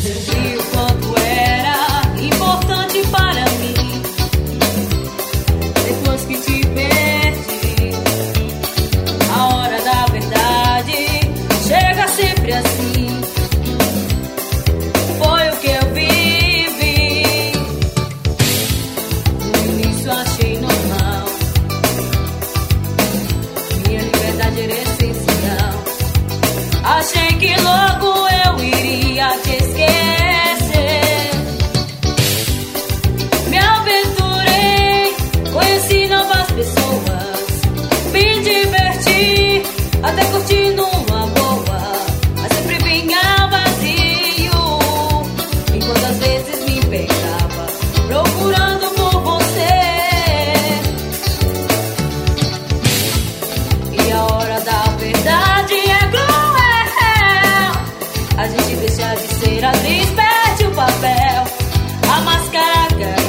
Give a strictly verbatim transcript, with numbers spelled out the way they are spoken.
E o quanto era importante para mim. Depois que te perdi, a hora da verdade chega sempre assim. Foi o que eu vivi. No início achei normal, minha liberdade era essencial. Achei que logo eu iria te esquecer. Me aventurei, conheci novas pessoas, me diverti, até curti numa boa. Mas sempre vinha vazio, enquanto às vezes me pegava procurando por você. E a hora da verdade é cruel. A gente deixa de ser atriz, perde o papel, a máscara cai.